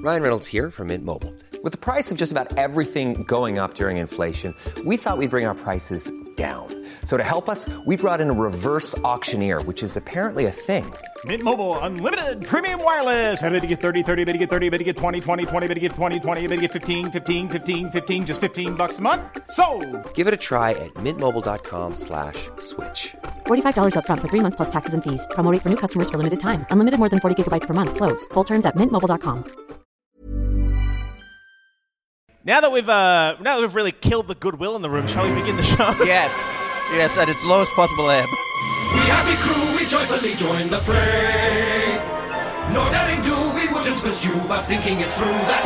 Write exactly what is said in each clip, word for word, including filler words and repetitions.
Ryan Reynolds here from Mint Mobile. With the price of just about everything going up during inflation, we thought we'd bring our prices down. So to help us, we brought in a reverse auctioneer, which is apparently a thing. Mint Mobile Unlimited Premium Wireless. How to get thirty, thirty, how to get thirty, how to get twenty, twenty, twenty, how to get twenty, twenty, how to get fifteen, fifteen, fifteen, fifteen, just fifteen bucks a month? Sold! Give it a try at mintmobile.com slash switch. forty-five dollars up front for three months plus taxes and fees. Promo rate for new customers for limited time. Unlimited more than forty gigabytes per month. Slows full terms at mint mobile dot com. Now that we've uh, now that we've really killed the goodwill in the room, shall we begin the show? Yes. Yes, at its lowest possible ebb. We happy crew, we joyfully join the fray. No daring do, we wouldn't pursue, but thinking it through, that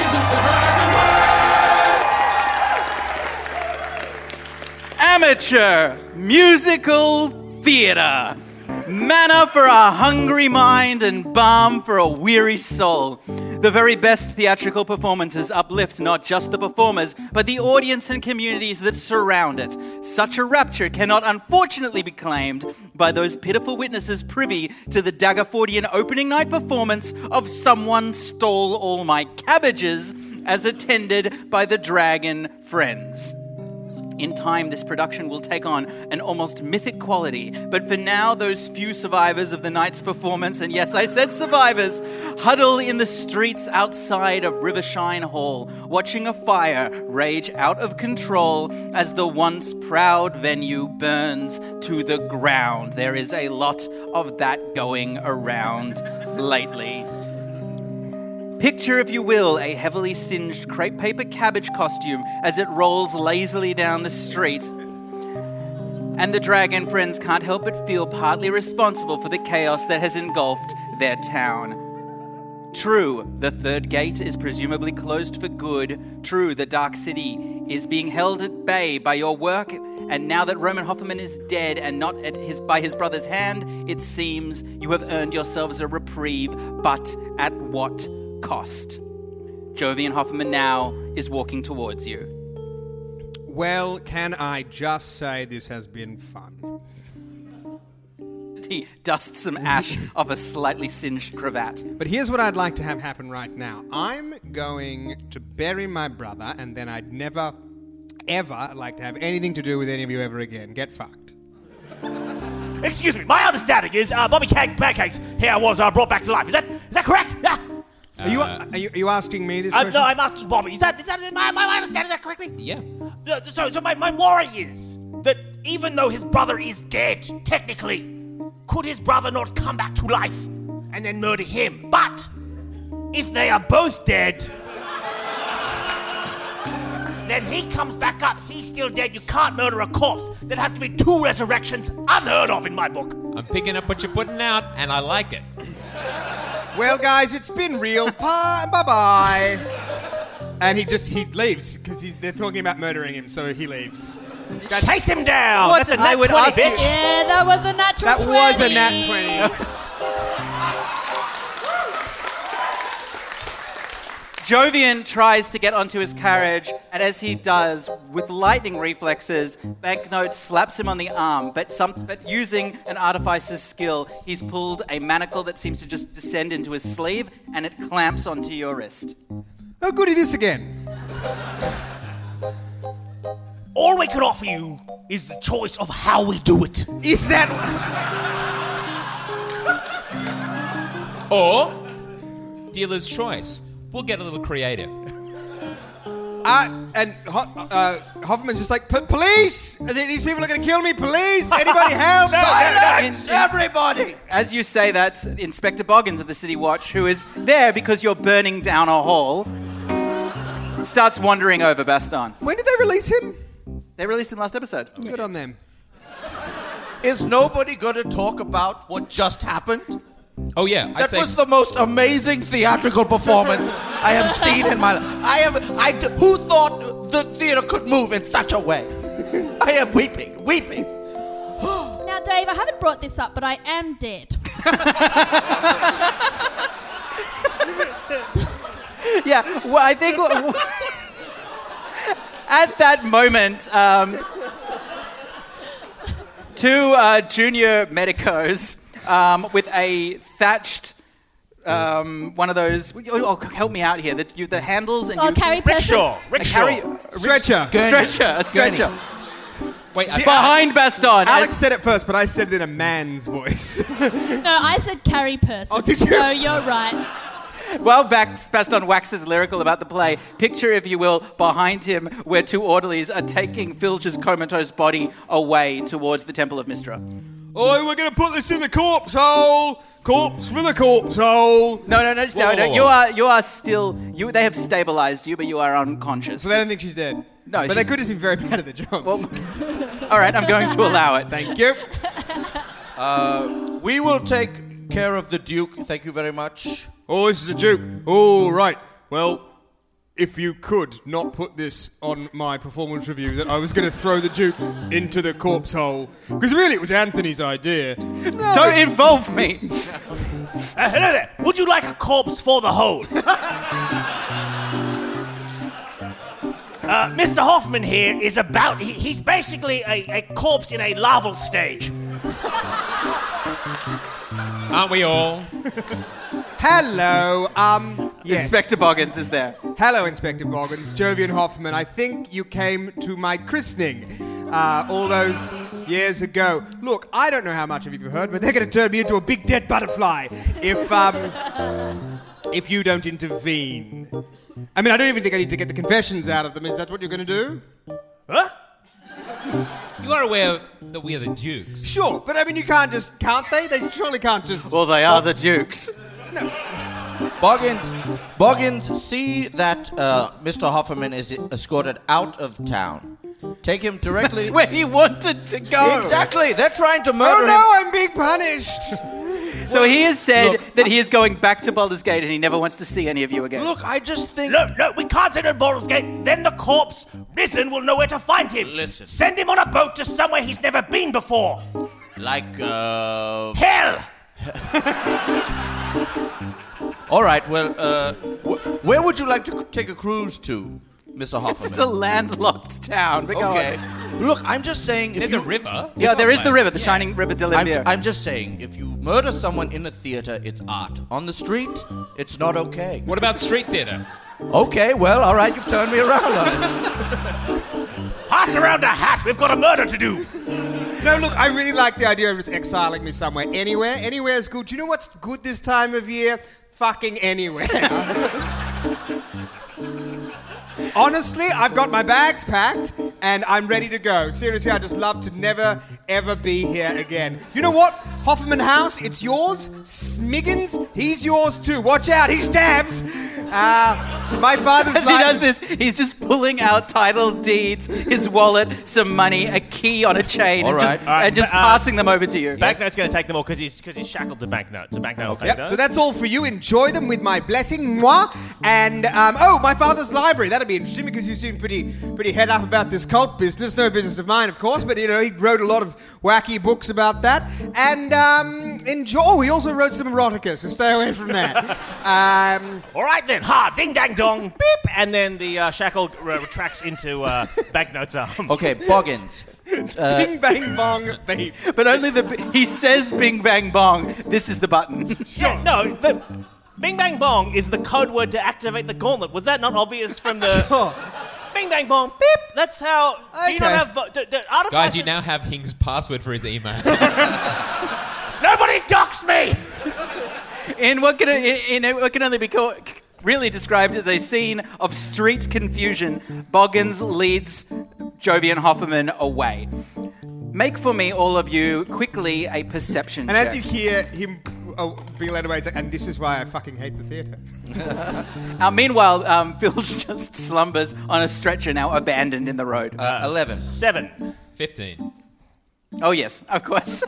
isn't the dragon way. Amateur musical theatre. Manna for a hungry mind and balm for a weary soul. The very best theatrical performances uplift not just the performers, but the audience and communities that surround it. Such a rapture cannot unfortunately be claimed by those pitiful witnesses privy to the Daggerfordian opening night performance of Someone Stole All My Cabbages, as attended by the Dragon Friends. In time, this production will take on an almost mythic quality, but for now, those few survivors of the night's performance, and yes, I said survivors, huddle in the streets outside of Rivershine Hall, watching a fire rage out of control as the once proud venue burns to the ground. There is a lot of that going around lately. Picture, if you will, a heavily singed crepe paper cabbage costume as it rolls lazily down the street. And the Dragon Friends can't help but feel partly responsible for the chaos that has engulfed their town. True, the third gate is presumably closed for good. True, the Dark City is being held at bay by your work. And now that Roman Hoffman is dead and not at his, by his brother's hand, it seems you have earned yourselves a reprieve, but at what cost? Jovian Hoffman now is walking towards you. Well, can I just say this has been fun? He dusts some ash off a slightly singed cravat. But here's what I'd like to have happen right now. I'm going to bury my brother, and then I'd never, ever like to have anything to do with any of you ever again. Get fucked. Excuse me, my understanding is uh, Bobby Cake Pancakes here was uh, brought back to life. Is that is that correct? Yeah. Are you, are, you, are you asking me this uh, question? No, I'm asking Bobby. Is that, is that, am I, am I understanding that correctly? Yeah. Uh, so so my, my worry is that even though his brother is dead, technically, could his brother not come back to life and then murder him? But if they are both dead, then he comes back up. He's still dead. You can't murder a corpse. There'd have to be two resurrections, unheard of in my book. I'm picking up what you're putting out, and I like it. Well, guys, it's been real. Bye, bye-bye. And he just, he leaves, because they're talking about murdering him, so he leaves. That's, Chase him down! What? That's a I nat would twenty, ask you- bitch! Yeah, that was a natural That twenty. was a nat twenty. Jovian tries to get onto his carriage, and as he does, with lightning reflexes, Banknote slaps him on the arm, but, some, but using an artificer's skill, he's pulled a manacle that seems to just descend into his sleeve, and it clamps onto your wrist. Oh, goody, this again. All we can offer you is the choice of how we do it. Is that... Or, dealer's choice. We'll get a little creative. Uh, and Ho- uh, Hoffman's just like, police! These people are going to kill me, police! Anybody help! Silence, everybody! As you say that, Inspector Boggins of the City Watch, who is there because you're burning down a hall, starts wandering over Baston. When did they release him? They released him last episode. Good on them. Is nobody going to talk about what just happened? Oh, yeah. I'd That say was the most amazing theatrical performance I have seen in my life. I have. I. d- Who thought the theater could move in such a way? I am weeping, weeping. Now, Dave, I haven't brought this up, but I am dead. Yeah, well, I think at that moment, um, two uh, junior medicos um, with a thatched um, one of those. Oh, help me out here. The, you, the handles and Oh, you carry person. Rickshaw. a Rickshaw. carry, Stretcher. a stretcher, a stretcher. Wait, I, Behind Baston. Alex as- said it first, but I said it in a man's voice. No, I said carry person. Oh, did you? So you're right. While Bax- Baston waxes lyrical about the play, picture, if you will, behind him where two orderlies are taking Filch's comatose body away towards the Temple of Mystra. Oh, we're going to put this in the corpse hole. Corpse for the corpse hole. No, no, no, no, whoa, no. whoa. You are, you are still. You. They have stabilized you, but you are unconscious. So they don't think she's dead. No, but they she's- could just be very bad at their jobs. Well, all right, I'm going to allow it. Thank you. Uh, we will take care of the Duke. Thank you very much. Oh, this is a Duke. Oh, right. Well, if you could not put this on my performance review, that I was going to throw the Duke into the corpse hole. Because really, it was Anthony's idea. Don't involve me. Uh, hello there. Would you like a corpse for the hole? uh, Mister Hoffman here is about... He, he's basically a, a corpse in a larval stage. aren't we all? Hello. Um, yes. Inspector Boggins is there. Hello, Inspector Boggins. Jovian Hoffman. I think you came to my christening uh, all those years ago. Look, I don't know how much of you have heard, but they're going to turn me into a big dead butterfly if um, if you don't intervene. I mean, I don't even think I need to get the confessions out of them. Is that what you're going to do? Huh? You are aware that we are the Dukes. Sure, but I mean, you can't just, can't they? They surely can't just... Well, they are the Dukes. Boggins, Boggins, see that uh, Mister Hofferman is escorted out of town. Take him directly... That's where he wanted to go. Exactly. They're trying to murder Oh him. no, I'm being punished! So he has said Look, that he is going back to Baldur's Gate and he never wants to see any of you again. Look, I just think... No, no, we can't send him to Baldur's Gate. Then the corpse, Risen, will know where to find him. Listen. Send him on a boat to somewhere he's never been before. Like, uh... Hell! All right, well, uh... Wh- where would you like to take a cruise to, Mister Hofferman? It's a landlocked town. But go Okay. on. Look, I'm just saying... If There's you, a river. Yeah, there is the river, the Yeah. shining river de I'm, Limbier. I'm just saying, if you murder someone in a theater, it's art. On the street, it's not okay. What about street theatre? Okay, well, all right, you've turned me around on it. Pass around a hat. We've got a murder to do. No, look, I really like the idea of just exiling me somewhere. Anywhere. Anywhere is good. Do you know what's good this time of year? Fucking anywhere. Honestly, I've got my bags packed and I'm ready to go. Seriously, I'd just love to never, ever be here again. You know what? Hoffman House, it's yours. Smiggins, he's yours too. Watch out, he stabs. Uh, my father's As he like... does this, he's just pulling out title deeds, his wallet, some money, a key on a chain, All and right. just, All right, and just but, uh, passing them over to you. Banknote's going to take them all because he's because he's shackled to banknote. So banknote will take Yep, those. so that's all for you. Enjoy them with my blessing, moi. And, um, oh, my father's library. That'd be interesting because you seem pretty pretty head up about this cult business. No business of mine, of course, but, you know, he wrote a lot of wacky books about that. And, um, enjoy. Oh, he also wrote some erotica, so stay away from that. um, All right then. Ha! Ding dang dong. Beep. And then the uh, shackle uh, retracts into uh, banknote's arm. Okay, Boggins. bing, bang, bong, beep. But only the he says "Bing Bang Bong." This is the button. Yeah, no, the Bing Bang Bong is the code word to activate the gauntlet. Was that not obvious from the... Sure. Bing Bang Bong, beep. That's how... Do you Okay. not have... Uh, do, do, artificers- Guys, you now have Hing's password for his email. Nobody dox me! In what can in, in what can only be called, really described as a scene of street confusion, Boggins leads Jovian Hofferman away. Make for me, all of you, quickly a perception And check. as you hear him oh, being led away, it's like, and this is why I fucking hate the theatre. Uh, meanwhile, um, Phil just slumbers on a stretcher now abandoned in the road. Uh, Eleven. Seven. Fifteen. Oh, yes, of course.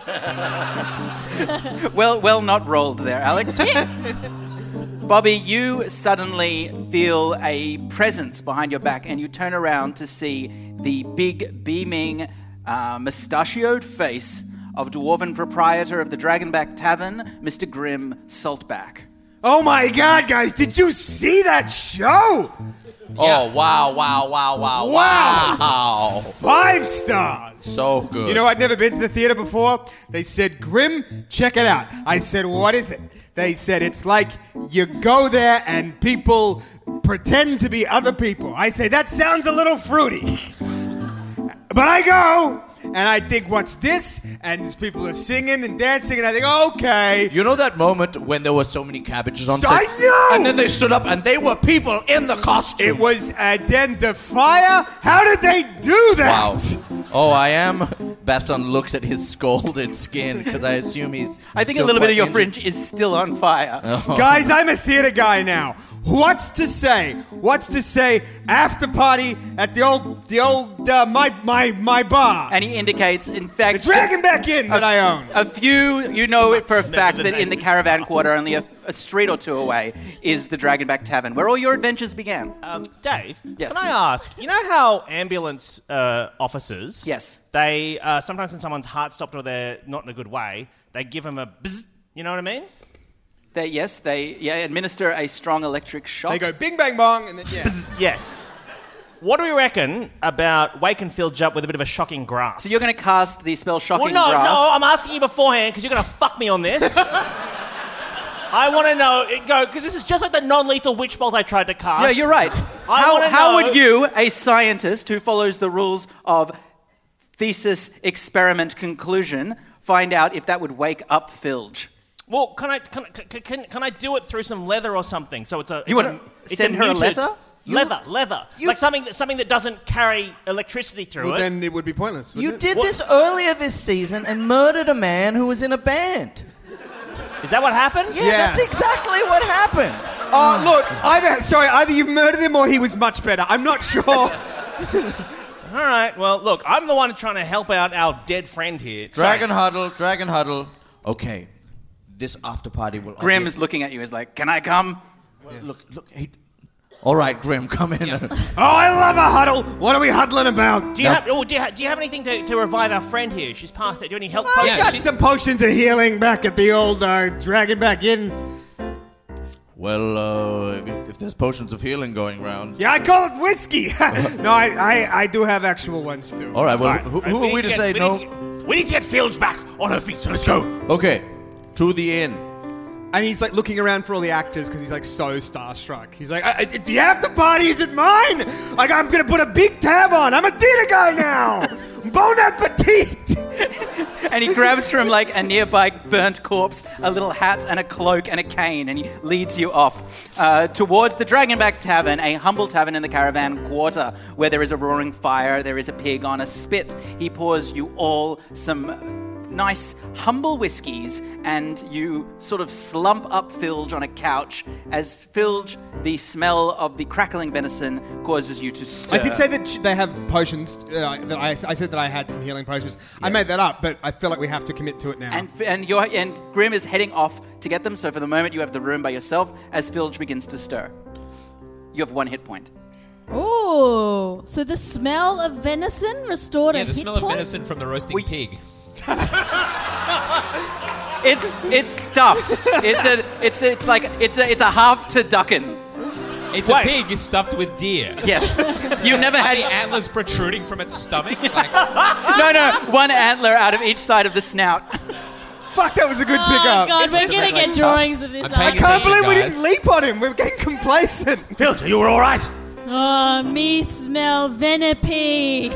well, well not rolled there, Alex. Bobby, you suddenly feel a presence behind your back and you turn around to see the big, beaming, uh, mustachioed face of dwarven proprietor of the Dragonback Tavern, Mister Grim Saltback. Oh my god, guys, did you see that show? Oh, wow, wow, wow, wow, Wow. wow. Five stars. So good. You know, I'd never been to the theater before. They said, Grim, check it out. I said, what is it? They said it's like you go there and people pretend to be other people. I say, that sounds a little fruity. But I go, and I think, what's this? And these people are singing and dancing, and I think, okay. You know that moment when there were so many cabbages on So set? I know! And then they stood up, and they were people in the costume. It was uh, then the fire. How did they do that? Wow. Oh, I am. Baston looks at his scalded skin, because I assume he's I think a still little bit quite of your injured. fringe is still on fire. Guys, I'm a theater guy now. What's to say? What's to say? After party at the old, the old, uh, my, my, my bar. And he indicates, in fact, The Dragon Back Inn that I own. a few, you know it for a fact that in the Caravan Quarter, only a, a street or two away, is the Dragonback Tavern, where all your adventures began. Um, Dave, Yes. can I ask, you know how ambulance uh, officers, Yes. they uh, sometimes when someone's heart stopped or they're not in a good way, they give them a bzz, you know what I mean? They, yes, they yeah, administer a strong electric shock. They go bing, bang, bong, and then, yeah. Bzz, yes. What do we reckon about waking Filge up with a bit of a shocking grasp? So you're going to cast the spell Shocking well, no, Grasp. no, I'm asking you beforehand because you're going to fuck me on this. I want to know, go, because this is just like the non-lethal witch bolt I tried to cast. Yeah, you're right. I how wanna how know- would you, a scientist who follows the rules of thesis, experiment, conclusion, find out if that would wake up Filge? Well, can I can, can, can, can I do it through some leather or something? So it's a You it's wanna a, it's send her a muted- letter? Leather, leather, you- like something that something that doesn't carry electricity through Well, it. then it would be pointless. You wouldn't it? did What- this earlier this season and murdered a man who was in a band. Is that what happened? Yeah, Yeah. that's exactly what happened. Oh, look, either, sorry, either you murdered him or he was much better. I'm not sure. All right. Well, look, I'm the one trying to help out our dead friend here. Dragon huddle, dragon huddle. Okay, this after party will. Grim obviously- is looking at you, is like, can I come? Well, look, look. Hey. All right, Grim, come in. Oh, I love a huddle. What are we huddling about? Do you have oh, do you, ha- do you have anything to, to revive our friend here? She's passed it. Do you have any help? I Yeah, got she- some potions of healing back at the old uh, Dragon Back Inn. Well, uh, if, if there's potions of healing going around. Yeah, I call it whiskey. no, I, I, I do have actual ones too. All right. Well, All right, who, all right, who are need we to get- say we no? Need to get, we need to get Filge back on her feet. So let's go. Okay, to the inn. And he's like looking around for all the actors because he's like so starstruck. He's like, I, I, the after party isn't mine. Like I'm gonna put a big tab on. I'm a theater guy now. Bon appetit. And he grabs from like a nearby burnt corpse a little hat and a cloak and a cane, and he leads you off uh, towards the Dragonback Tavern, a humble tavern in the Caravan Quarter, where there is a roaring fire, there is a pig on a spit. He pours you all some nice, humble whiskies, and you sort of slump up Filge on a couch as Filge, the smell of the crackling venison causes you to stir. I did say that sh- they have potions. Uh, that I, I said that I had some healing potions. I made that up, but I feel like we have to commit to it now. And and you're, and Grim is heading off to get them. So for the moment, you have the room by yourself as Filge begins to stir. You have one hit point. Ooh, so the smell of venison restored Yeah, a the hit smell of point? venison from the roasting We- pig. It's it's stuffed. It's a it's a, it's like it's a it's a half turducken. It's Wait. a pig stuffed with deer. Yes, you've never Are had the antlers protruding from its stomach? Like, no no one antler out of each side of the snout. Fuck, that was a good Oh, pickup. God, we're going to get drawings of this. I'm paying I can't attention, believe we guys. didn't leap on him. We're getting complacent. Filge, you were all right. Oh, me smell venipig.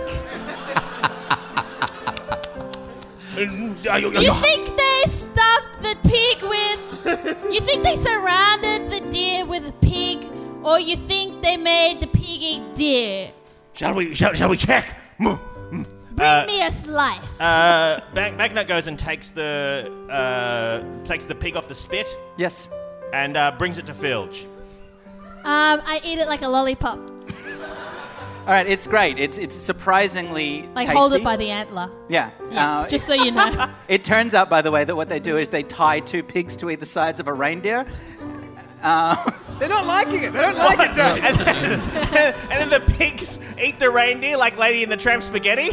Uh, you- You you- think they stuffed the pig with... You think they surrounded the deer with a pig? Or you think they made the pig eat deer? Shall we? Shall, shall we check? Mm, mm. Bring Uh, me a slice. Uh, Bank, Banknote goes and takes the uh, takes the pig off the spit Yes. and uh, brings it to Filge. um, I eat it like a lollipop. All right, it's great. It's it's surprisingly Like tasty. hold it by the antler. Yeah. Yeah, Uh, just so you know. It turns out, by the way, that what they do is they tie two pigs to either sides of a reindeer. They're not liking it. They don't like it, Dave. and, then, and then the pigs eat the reindeer like Lady in the Tramp spaghetti.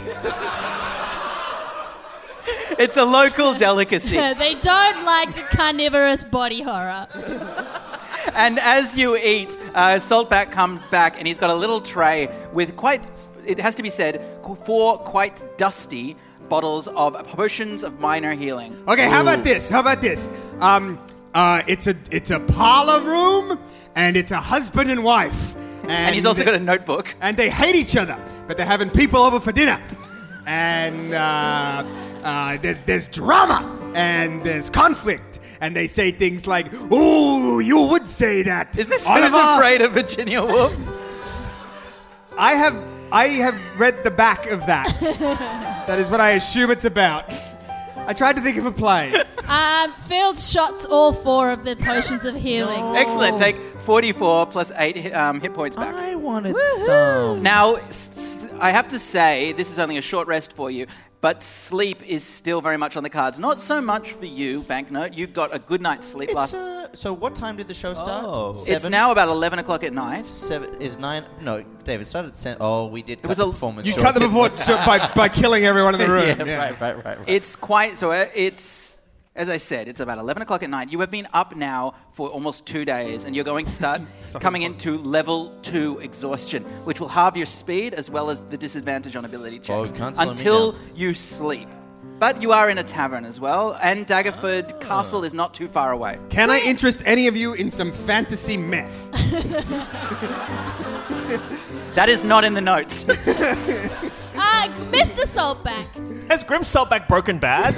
It's a local delicacy. They don't like the carnivorous body horror. And as you eat, uh, Saltback comes back and he's got a little tray with quite, it has to be said, four quite dusty bottles of potions of minor healing. Okay, how about this? How about this? Um, Uh, it's a it's a parlor room, and it's a husband and wife. And, And he's also got a notebook. And they hate each other, but they're having people over for dinner. And uh, uh, there's there's drama, and there's conflict. And they say things like, "Ooh, you would say that." Is this Oliver? Who's Afraid of Virginia Woolf? I have I have read the back of that. That is what I assume it's about. I tried to think of a play. Um, Field shots all four of the potions of healing. Excellent. Take forty-four plus eight hit, um, hit points back. I wanted Woohoo. some. Now, s- s- I have to say, this is only a short rest for you, but sleep is still very much on the cards. Not so much for you, Banknote. You got a good night's sleep It's, last... uh, so what time did the show start? Oh. It's now about eleven o'clock at night. Seven is nine. No, David started at seven. Oh, we did. Cut was the a- performance. You short, cut them didn't before we? so by by killing everyone in the room. yeah, Yeah. right, right, right, right. It's quite... So uh, it's... As I said, it's about eleven o'clock at night. You have been up now for almost two days, and you're going to start coming into level two exhaustion, which will halve your speed as well as the disadvantage on ability checks Oh, can't slow me until down. you sleep. But you are in a tavern as well, and Daggerford Castle is not too far away. Can I interest any of you in some fantasy meth? That is not in the notes. Uh, Mister Saltback, Has Grim Saltback broken bad?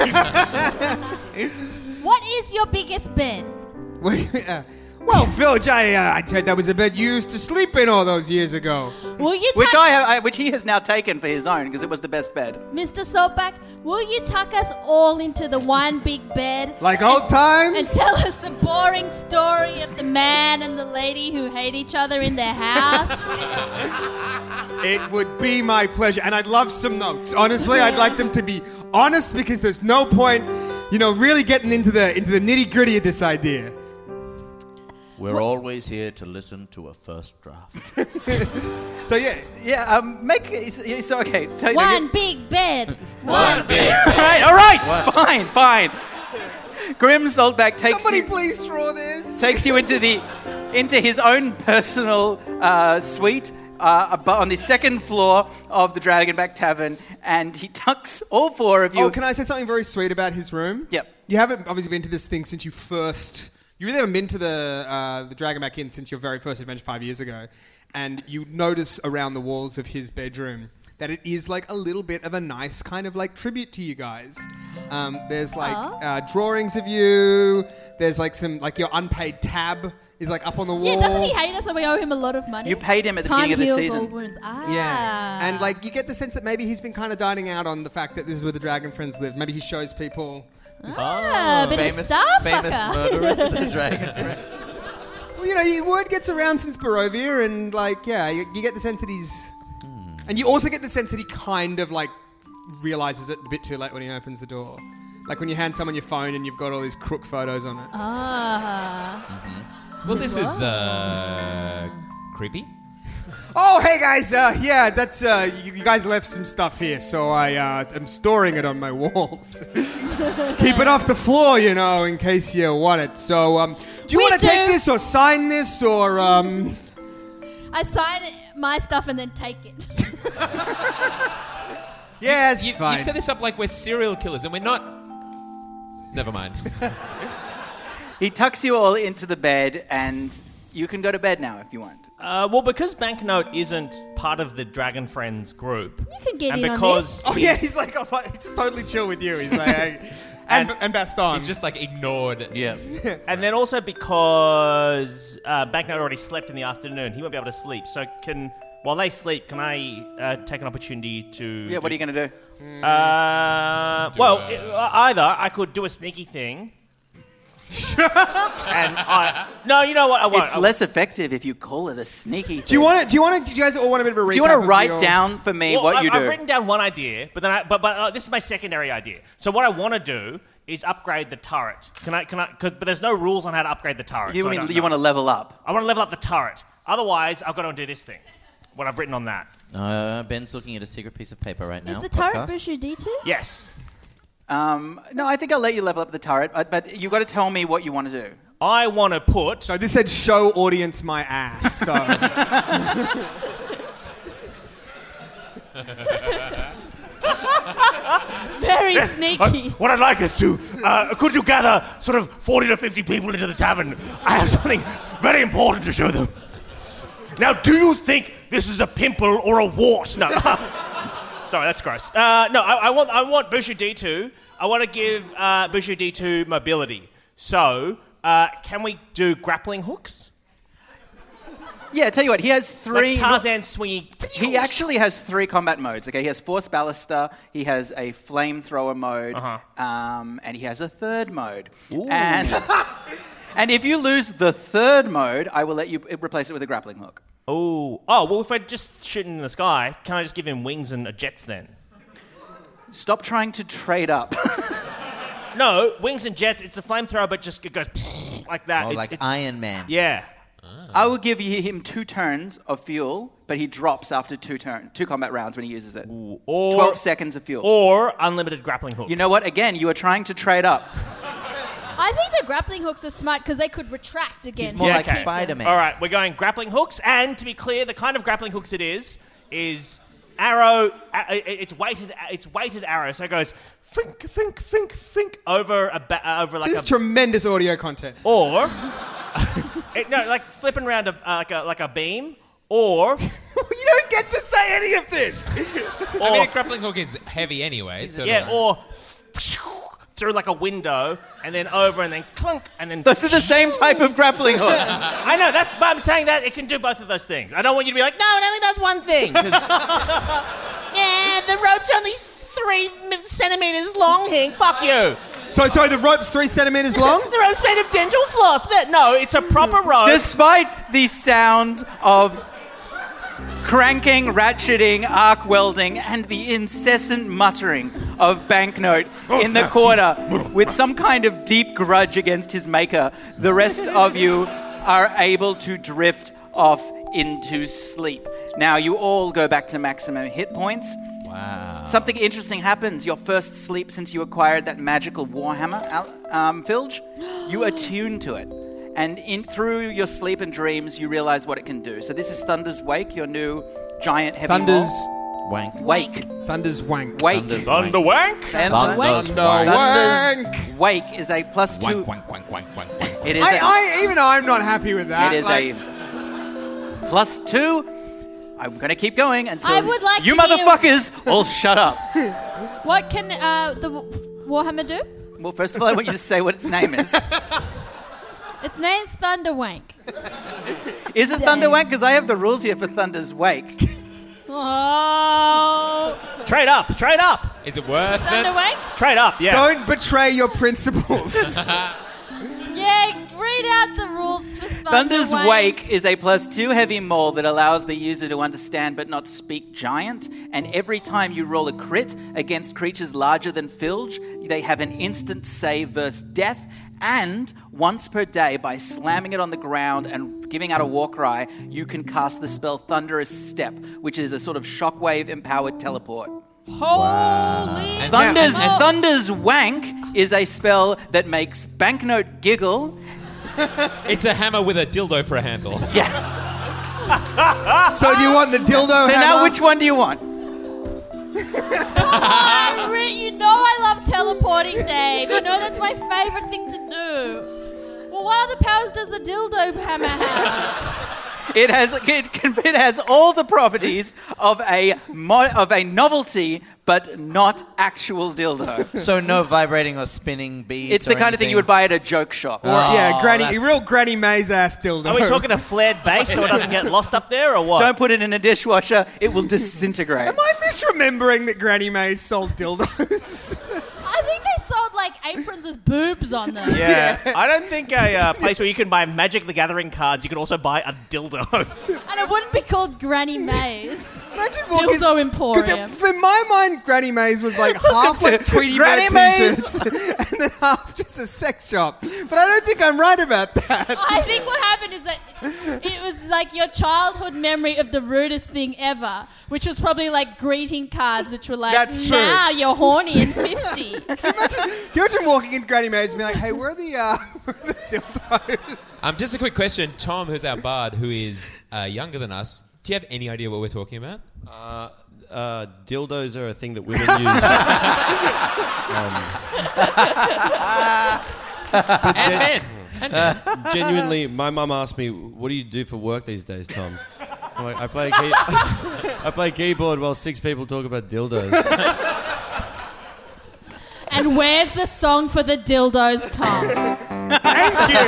what is your biggest bed? Well, Village, I, uh, I'd said that was a bed you used to sleep in all those years ago. Will you Which tuck, I, have, I which he has now taken for his own because it was the best bed. Mister Saltback, will you tuck us all into the one big bed? Like old and times? tell us the boring story of the man and the lady who hate each other in their house? It would be my pleasure, and I'd love some notes. Honestly, I'd like them to be honest because there's no point, you know, really getting into the into the nitty gritty of this idea. We're always here to listen to a first draft. So yeah, Yeah, um, make it's, it's okay. Take, One big bed. One big. All right, all right, What? fine, fine. Grim Saltback takes somebody you, please draw this. takes you into the into his own personal uh, suite uh, abo- on the second floor of the Dragonback Tavern, and he tucks all four of you. Oh, can I say something very sweet about his room? Yep. You haven't obviously been to this thing since you first. You really haven't been to the uh, the Dragonback Inn since your very first adventure five years ago, and you notice around the walls of his bedroom that it is like a little bit of a nice kind of like tribute to you guys. Um, there's like uh, drawings of you. There's like some like your unpaid tab is like up on the wall. Yeah, doesn't he hate us and we owe him a lot of money? You paid him at the Time beginning of the heals season. all wounds. Ah. Yeah, and like you get the sense that maybe he's been kind of dining out on the fact that this is where the Dragon Friends live. Maybe he shows people. Ah, a bit famous, of star famous fucker. murderers of the Dragon Friends. Well, you know, you, word gets around since Barovia, and like, yeah, you, you get the sense that he's, and you also get the sense that he kind of like realizes it a bit too late when he opens the door. Like when you hand someone your phone and you've got all these crook photos on it. Ah. Well, this is uh, creepy. Oh, hey guys, uh, yeah, that's uh, you, you guys left some stuff here, so I uh, am storing it on my walls. Keep it off the floor, you know, in case you want it. So, um, do you We want to take do. this or sign this or um? I sign it, my stuff and then take it. Yeah, it's You, fine. you've set this up like we're serial killers, and we're not. Never mind. He tucks you all into the bed, and you can go to bed now if you want. Uh, well, because Banknote isn't part of the Dragon Friends group, You can get and in on because this. Oh yeah, he's like, oh, he's just totally chill with you. He's like, hey. and, And- and Baston. He's just like ignored. Yeah. and then also because uh, Banknote already slept in the afternoon, he won't be able to sleep. So can while they sleep, can I uh, take an opportunity to? Yeah, what are you going to do? Uh, well, i- either I could do a sneaky thing. and I no, you know what? I won't. It's I- less effective if you call it a sneaky. do you want to? Do you want to? Do you guys all want a bit of a recap? Do you want to of write your- down for me Well, what I, you do? I've written down one idea, but then I, but but uh, this is my secondary idea. So what I want to do is upgrade the turret. Can I? Can I? Cause, but there's no rules on how to upgrade the turret. you so I mean don't you know. want to level up? I want to level up the turret. Otherwise, I've got to undo this thing. What I've written on that. Uh, Ben's looking at a secret piece of paper right now. Is the turret Podcast. Bushu D two? Yes. Um, no, I think I'll let you level up the turret, but, but you've got to tell me what you want to do. I want to put. So this said, show audience my ass. So. Very sneaky. What I'd like is to, uh, could you gather sort of forty to fifty people into the tavern? I have something very important to show them. Now, do you think this is a pimple or a wart? No. Sorry, that's gross. Uh, no, I, I want I want Bushu D two. I want to give uh, Bushu D two mobility. So, uh, can we do grappling hooks? Yeah, tell you what, he has three... Like Tarzan swingy... He actually has three combat modes, okay? He has Force Ballista, he has a Flamethrower mode, Uh-huh. um, and he has a third mode. Ooh. And, and if you lose the third mode, I will let you replace it with a grappling hook. Ooh. Oh, well, if we're just shooting in the sky, can I just give him wings and a jets then? Stop trying to trade up. No, wings and jets, it's a flamethrower, but just it goes like that. Oh, It- like it's- Iron Man. Yeah. I will give you him two turns of fuel, but he drops after two turn, two combat rounds when he uses it. Or, twelve seconds of fuel. Or unlimited grappling hooks. You know what? Again, you are trying to trade up. I think the grappling hooks are smart because they could retract again. He's more Yeah, like okay. Spider-Man. All right, we're going grappling hooks, and to be clear, the kind of grappling hooks it is is arrow. Uh, it's weighted. It's weighted arrow, so it goes fink, fink, fink, fink over a ba- uh, over like This a is tremendous audio content. or it, no, like flipping around a, uh, like a like a beam, or You don't get to say any of this. or I mean, a grappling hook is heavy anyway. So yeah, or through like a window, and then over, and then clunk, and then. Those are the same type of grappling hook. I know, that's, but I'm saying that it can do both of those things. I don't want you to be like, no, it only does one thing. 'cause- yeah, the rope's only three centimeters long here. Fuck you. So, sorry, the rope's three centimeters long? The rope's made of dental floss. But no, it's a proper rope. Despite the sound of cranking, ratcheting, arc welding, and the incessant muttering of Banknote in the corner with some kind of deep grudge against his maker, the rest of you are able to drift off into sleep. Now, you all go back to maximum hit points. Wow. Something interesting happens. Your first sleep since you acquired that magical Warhammer, Al- um, Filge, you attune to it. And in through your sleep and dreams, you realize what it can do. So this is Thunder's Wake, your new giant heavy Thunder's maul. Wank. Wake. Thunder's wank. Wake. Thunder's Thunder wank? And Thunder's Thunder wank. Thunder's wank. Wake is a plus two. Wank, wank, wank, wank, wank, wank. It is I, a, I, even I'm not happy with that. it is Like, a plus two. I'm going to keep going until I would like you to hear- motherfuckers all shut up. What can uh, the Warhammer do? Well, first of all, I want you to say what its name is. Its name's Thunderwank. Is it Dang. Thunderwank? Because I have the rules here for Thunder's Wake. Oh. Trade up, trade up. Is it worth it? Thunderwank? Trade up, yeah. Don't betray your principles. Yeah, read out the rules for Thunderwank. Thunder's Wake is a plus two heavy maul that allows the user to understand but not speak giant. And every time you roll a crit against creatures larger than Filge, they have an instant save versus death. And once per day, by slamming it on the ground and giving out a war cry, you can cast the spell Thunderous Step, which is a sort of shockwave empowered teleport. Holy Thunder's, Oh. Thunder's Wank is a spell that makes Banknote giggle. It's a hammer with a dildo for a handle. Yeah. So do you want the dildo So hammer? now which one do you want? Oh, Ri- you know I love teleporting, Dave. You know that's my favourite thing to do. Well, what other powers does the dildo hammer have? It has it, can, it has all the properties of a mo- of a novelty, but not actual dildo. So no vibrating or spinning beads. It's the or kind of thing you would anything? buy at a joke shop. Or, yeah, Oh, granny, that's- real Granny Mays ass dildo. Are we talking a flared base so it doesn't get lost up there, or what? Don't put it in a dishwasher; it will disintegrate. Am I misremembering that Granny Mays sold dildos? I think they sold like aprons with boobs on them. Yeah, I don't think a uh, place where you can buy Magic the Gathering cards, you can also buy a dildo. And it wouldn't be called Granny Mays. Imagine walking... Dildo Emporium. Because in my mind, Granny Mays was like half like Tweety Granny Bird Mays. t-shirts and then half just a sex shop. But I don't think I'm right about that. I think what happened is that it was like your childhood memory of the rudest thing ever, which was probably like greeting cards, which were like, That's true. now you're horny and fifty. Can you imagine walking into Granny Mays and be like, hey, where are the, uh, where are the dildos? Um, just a quick question. Tom, who's our bard, who is uh, younger than us, do you have any idea what we're talking about? Uh, uh, dildos are a thing that women use. um, and men. And men. Genuinely, my mum asked me, "What do you do for work these days, Tom?" I'm like, I play key- I play keyboard while six people talk about dildos. And where's the song for the dildos, Tom? Thank you.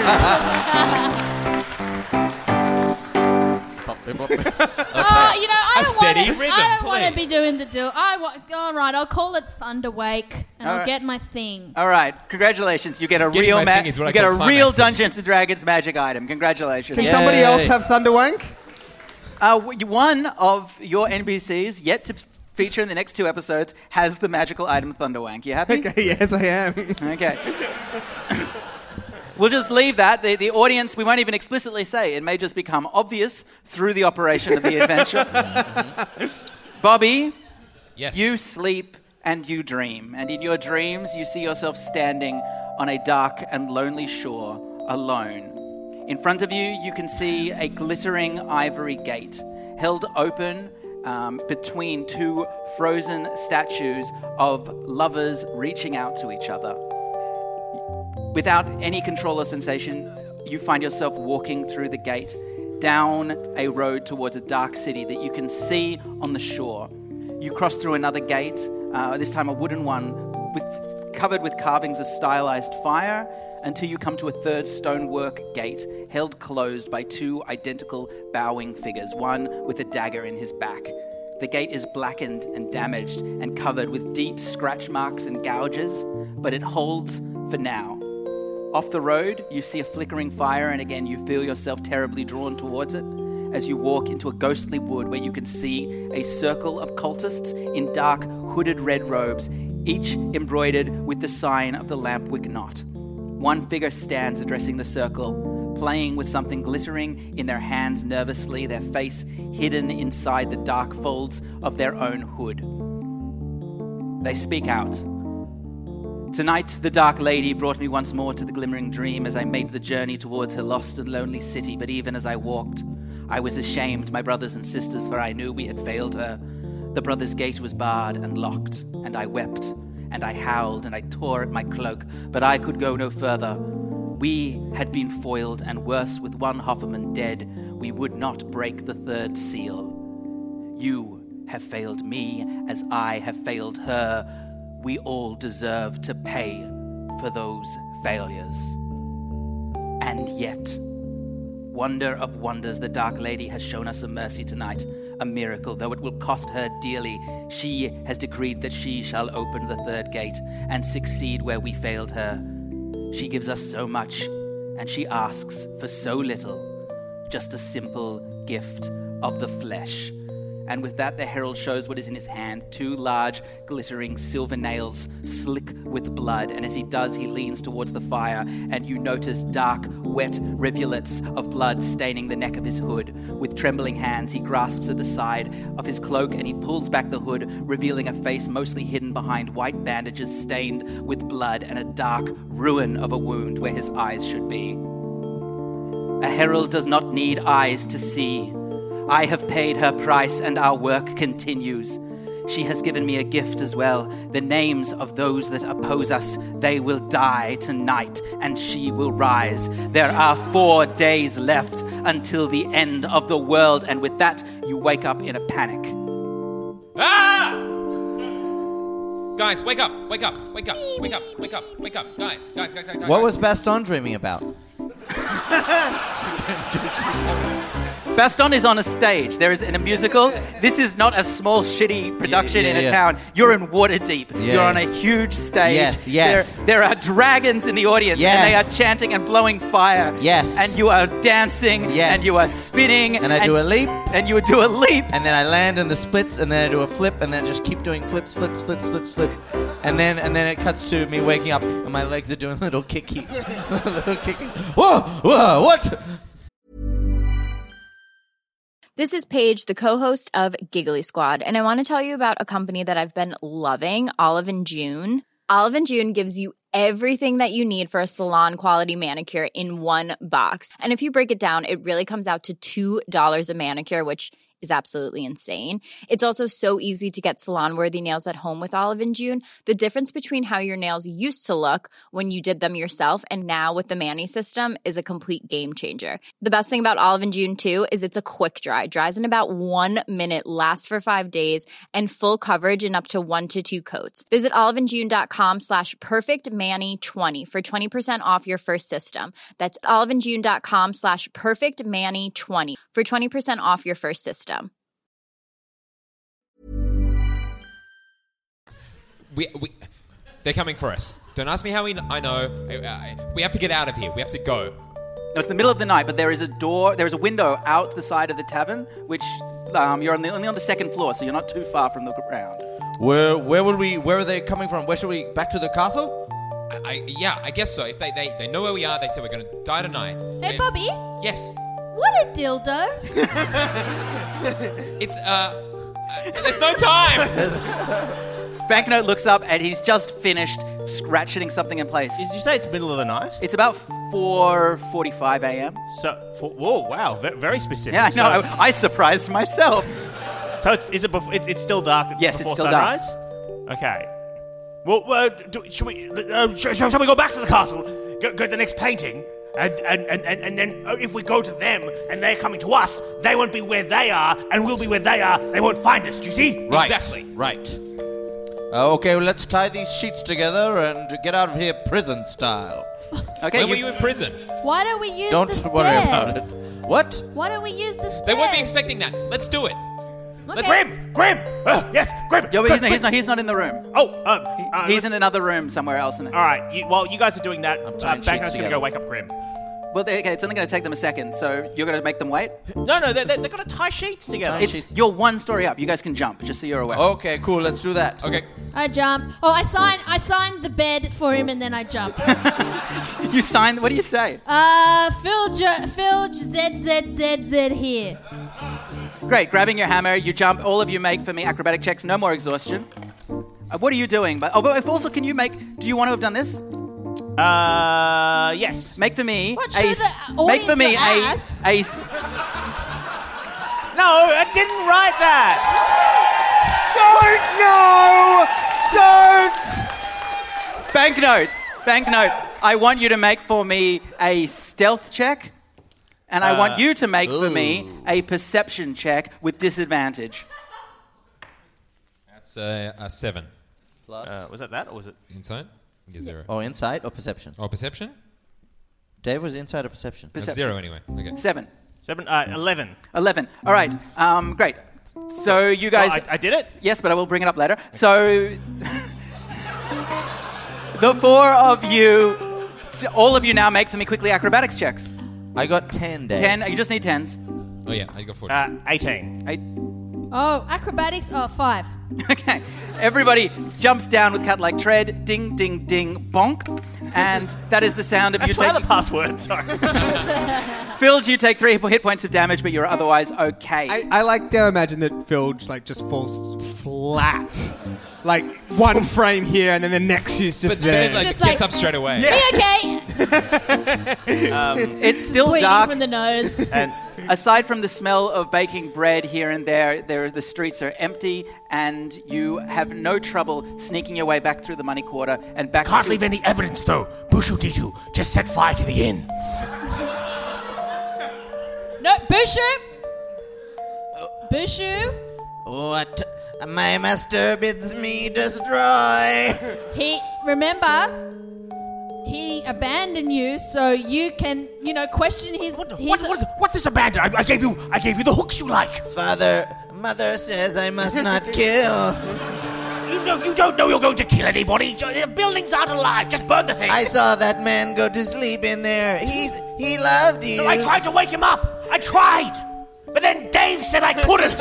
Oh, you know, I A don't steady wanna, rhythm, I don't want to please. be doing the dill. I wa- all right, I'll call it Thunderwake, and All I'll right. get my thing. All right, congratulations. You get a Getting real my ma- thing is what you I get a call real climaxing. Dungeons and Dragons magic item. Congratulations. Can Yay. somebody else have Thunderwank? Uh, w- one of your N P Cs yet to feature in the next two episodes has the magical item Thunderwank. You happy? Okay, yes, I am. Okay. We'll just leave that. The, the audience, we won't even explicitly say. It may just become obvious through the operation of the adventure. Bobby, Yes. you sleep and you dream. And in your dreams, you see yourself standing on a dark and lonely shore, alone. In front of you, you can see a glittering ivory gate held open um, between two frozen statues of lovers reaching out to each other. Without any control or sensation, you find yourself walking through the gate down a road towards a dark city that you can see on the shore. You cross through another gate, uh, this time a wooden one, with, covered with carvings of stylized fire, until you come to a third stonework gate held closed by two identical bowing figures, one with a dagger in his back. The gate is blackened and damaged and covered with deep scratch marks and gouges, but it holds for now. Off the road, you see a flickering fire, and again you feel yourself terribly drawn towards it as you walk into a ghostly wood where you can see a circle of cultists in dark, hooded red robes, each embroidered with the sign of the Lampwick Knot. One figure stands addressing the circle, playing with something glittering in their hands nervously, their face hidden inside the dark folds of their own hood. They speak out. Tonight, the Dark Lady brought me once more to the glimmering dream as I made the journey towards her lost and lonely city, but even as I walked, I was ashamed, my brothers and sisters, for I knew we had failed her. The brothers' gate was barred and locked, and I wept, and I howled, and I tore at my cloak, but I could go no further. We had been foiled, and worse, with one Hofferman dead, we would not break the third seal. You have failed me as I have failed her. We all deserve to pay for those failures. And yet, wonder of wonders, the Dark Lady has shown us a mercy tonight, a miracle, though it will cost her dearly. She has decreed that she shall open the third gate and succeed where we failed her. She gives us so much, and she asks for so little, just a simple gift of the flesh. And with that, the herald shows what is in his hand, two large, glittering silver nails, slick with blood. And as he does, he leans towards the fire, and you notice dark, wet rivulets of blood staining the neck of his hood. With trembling hands, he grasps at the side of his cloak, and he pulls back the hood, revealing a face mostly hidden behind white bandages stained with blood and a dark ruin of a wound where his eyes should be. A herald does not need eyes to see. I have paid her price, and our work continues. She has given me a gift as well. The names of those that oppose us, they will die tonight, and she will rise. There are four days left until the end of the world, and with that, you wake up in a panic. Ah! Guys, wake up, wake up, wake up, wake up, wake up, wake up. Guys, guys, guys, guys, guys. What was Baston dreaming about? Baston is on a stage. There is in a musical. This is not a small, shitty production Yeah, yeah, in a yeah. town. You're in Waterdeep. Yeah. You're on a huge stage. Yes, yes. There, there are dragons in the audience, Yes. and they are chanting and blowing fire. Yes. And you are dancing. Yes. And you are spinning. And I do a leap. And you do a leap. And then I land in the splits, and then I do a flip, and then just keep doing flips, flips, flips, flips, flips. And then and then it cuts to me waking up, and my legs are doing little kickies. little kickies. Whoa, whoa, what? This is Paige, the co-host of Giggly Squad, and I want to tell you about a company that I've been loving, Olive and June. Olive and June gives you everything that you need for a salon-quality manicure in one box. And if you break it down, it really comes out to two dollars a manicure, which is absolutely insane. It's also so easy to get salon-worthy nails at home with Olive and June. The difference between how your nails used to look when you did them yourself and now with the Mani system is a complete game changer. The best thing about Olive and June, too, is it's a quick dry. Dries in about one minute, lasts for five days, and full coverage in up to one to two coats. Visit oliveandjune.com slash perfectmani20 for twenty percent off your first system. That's oliveandjune.com slash perfectmani20 for twenty percent off your first system. We, we, they're coming for us. Don't ask me how we, I know. I, I, we have to get out of here. We have to go. No, it's the middle of the night, but there is a door, there is a window out the side of the tavern, which um, you're on the, only on the second floor, so you're not too far from the ground. Where where would we? Where are they coming from? Where should we? Back to the castle? I, I yeah, I guess so. If they, they, they know where we are, they say we're going to die tonight. Hey, They- Bobby. Yes. What a dildo. It's, uh, uh, there's no time. Banknote looks up and he's just finished ratcheting something in place. Did you say it's middle of the night? It's about four forty-five a.m. So, for, whoa, wow, ve- very specific. Yeah, I know. So, I, I surprised myself. so it's, is it before, it's, it's still dark? It's Yes, before it's still dark. sunrise? Okay. Well, uh, do, should, we, uh, sh- shall we go back to the castle, go, go to the next painting, and, and, and, and, and then uh, if we go to them and they're coming to us, they won't be where they are, and we'll be where they are. They won't find us. Do you see? Right. Exactly. Right. Uh, okay, well, let's tie these sheets together and get out of here prison style. Okay. When were you in prison? Why don't we use Don't the stairs? worry about it. What? Why don't we use the stairs? They won't be expecting that. Let's do it. Okay. Grim! Grim! Uh, yes, Grim! Yeah, but Grim, he's not, he's Grim. not. He's not in the room. Oh, um, uh, He's in another room somewhere else. In it. All right, you, while you guys are doing that, uh, tying sheets Banknote's going to together. go wake up Grim. Well, they, okay, it's only going to take them a second, so you're going to make them wait. No, no, they're, they're, they're going to tie sheets together. It's, sheets. you're one story up. You guys can jump, just so you're aware. Okay, cool. Let's do that. Okay. I jump. Oh, I sign. I signed the bed for him, and then I jump. You sign. What do you say? Uh, Phil, J- Phil, Z Z Z Z here. Great. Grabbing your hammer, you jump. All of you make for me acrobatic checks. No more exhaustion. Uh, what are you doing? But oh, but if also, can you make? Do you want to have done this? Uh, yes. Make for me. What, show a, the make for audience me your a, ass? a s- No, I didn't write that. Don't! Banknote! Banknote, I want you to make for me a stealth check, and I want you to make for me a perception check with disadvantage. That's uh, a seven. Plus. Uh, was that that, or was it? Inside? Get zero. Oh, insight or perception? Oh, perception? Dave was inside or perception? That's Perception. zero anyway. Okay. Seven. Seven, uh, eleven. Eleven. All right. Um, great. So you guys... So I, I did it? Yes, but I will bring it up later. So, the four of you, all of you now make for me quickly acrobatics checks. I got ten, Dave. Ten, you just need tens. Oh, yeah. I got four. Uh, eighteen. Eight. Oh, acrobatics. Oh, five. Okay. Everybody jumps down with cat-like tread. Ding, ding, ding, bonk. And that is the sound of That's you my taking... other password, sorry. Phils, you take three hit points of damage, but you're otherwise okay. I, I like to imagine that Phil just, like just falls flat, like one frame here and then the next is just but there. then it like, Just gets like- up straight away. Be okay. It's still Bleeding dark. from the nose. And Aside from the smell of baking bread here and there, there the streets are empty, and you have no trouble sneaking your way back through the money quarter and back. can't to leave any evidence, though. Bushu Ditu just set fire to the inn. No, Bushu. Bushu. What my master bids me destroy. He remember. He abandoned you, so you can, you know, question his. What, his what, what, what's this abandon? I, I gave you, I gave you the hooks you like. Father, mother says I must not kill. You know, you don't know you're going to kill anybody. The buildings aren't alive. Just burn the thing. I saw that man go to sleep in there. He's he loved you. I tried to wake him up. I tried, but then Dave said I couldn't.